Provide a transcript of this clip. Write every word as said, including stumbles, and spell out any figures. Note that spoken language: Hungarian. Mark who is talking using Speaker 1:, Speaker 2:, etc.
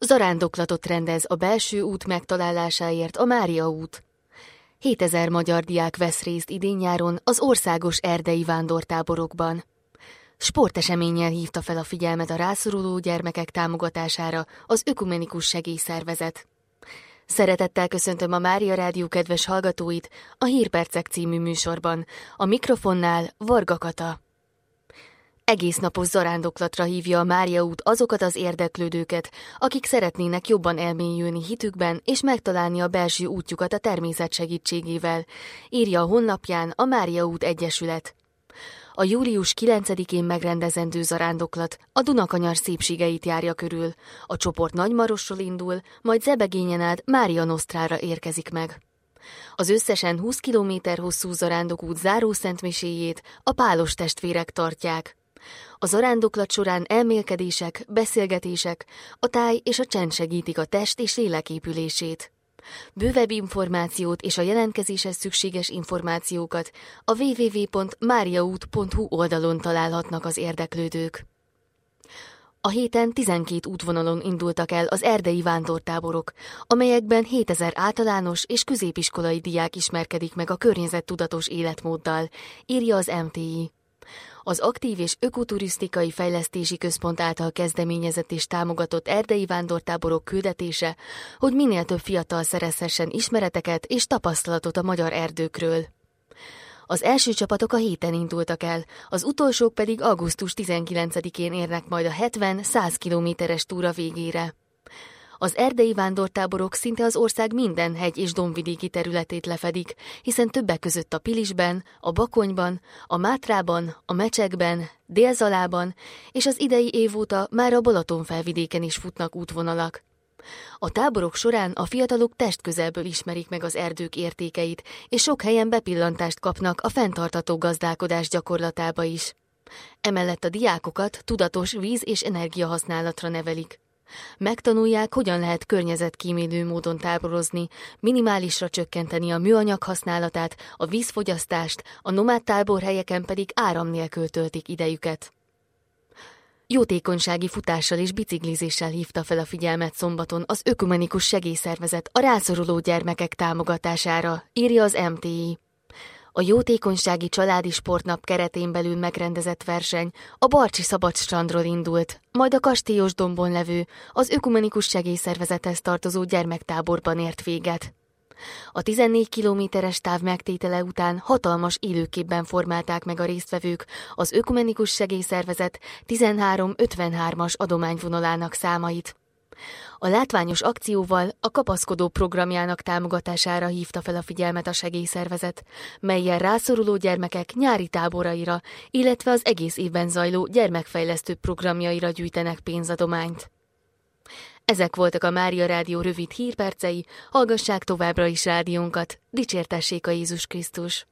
Speaker 1: Zarándoklatot rendez a belső út megtalálásáért a Mária út. hétezer magyar diák vesz részt idén-nyáron az országos erdei vándortáborokban. Sporteseménnyel hívta fel a figyelmet a rászoruló gyermekek támogatására az Ökumenikus Segélyszervezet. Szeretettel köszöntöm a Mária Rádió kedves hallgatóit a Hírpercek című műsorban. A mikrofonnál Varga Kata. Egész napos zarándoklatra hívja a Mária út azokat az érdeklődőket, akik szeretnének jobban elmélyülni hitükben és megtalálni a belső útjukat a természet segítségével, írja a honlapján a Mária út Egyesület. A július kilencedikén megrendezendő zarándoklat a Dunakanyar szépségeit járja körül. A csoport Nagymarosról indul, majd Zebegényen át Mária Nosztrára érkezik meg. Az összesen húsz kilométer hosszú zarándokút zárószentmiséjét a Pálos testvérek tartják. A zarándoklat során elmélkedések, beszélgetések, a táj és a csend segítik a test és lélek épülését. Bővebb információt és a jelentkezéshez szükséges információkat a double-u double-u double-u pont mariaút pont hu oldalon találhatnak az érdeklődők. A héten tizenkét útvonalon indultak el az erdei vándortáborok, amelyekben hétezer általános és középiskolai diák ismerkedik meg a környezettudatos életmóddal, írja az em té i. Az Aktív és Ökoturisztikai Fejlesztési Központ által kezdeményezett és támogatott erdei vándortáborok küldetése, hogy minél több fiatal szerezhessen ismereteket és tapasztalatot a magyar erdőkről. Az első csapatok a héten indultak el, az utolsók pedig augusztus tizenkilencedikén érnek majd a hetven-száz kilométeres túra végére. Az erdei vándortáborok szinte az ország minden hegy- és dombvidéki területét lefedik, hiszen többek között a Pilisben, a Bakonyban, a Mátrában, a Mecsekben, Dél-Zalában és az idei év óta már a Balatonfelvidéken is futnak útvonalak. A táborok során a fiatalok testközelből ismerik meg az erdők értékeit, és sok helyen bepillantást kapnak a fenntartható gazdálkodás gyakorlatába is. Emellett a diákokat tudatos víz- és energiahasználatra nevelik. Megtanulják, hogyan lehet környezetkímélő módon táborozni, minimálisra csökkenteni a műanyag használatát, a vízfogyasztást, a nomád táborhelyeken pedig áram nélkül töltik idejüket. Jótékonysági futással és biciklizéssel hívta fel a figyelmet szombaton az Ökumenikus Segélyszervezet a rászoruló gyermekek támogatására, írja az em té i. A Jótékonysági Családi Sportnap keretén belül megrendezett verseny a Barcsi Szabadstrandról indult, majd a Kastélyosdombon levő, az Ökumenikus Segélyszervezethez tartozó gyermektáborban ért véget. A tizennégy kilométeres táv megtétele után hatalmas élőképben formálták meg a résztvevők az Ökumenikus Segélyszervezet tizenhárom ötvenhármas adományvonalának számait. A látványos akcióval a Kapaszkodó programjának támogatására hívta fel a figyelmet a segélyszervezet, mellyel rászoruló gyermekek nyári táboraira, illetve az egész évben zajló gyermekfejlesztő programjaira gyűjtenek pénzadományt. Ezek voltak a Mária Rádió rövid hírpercei, hallgassák továbbra is rádiónkat, dicsértessék a Jézus Krisztus!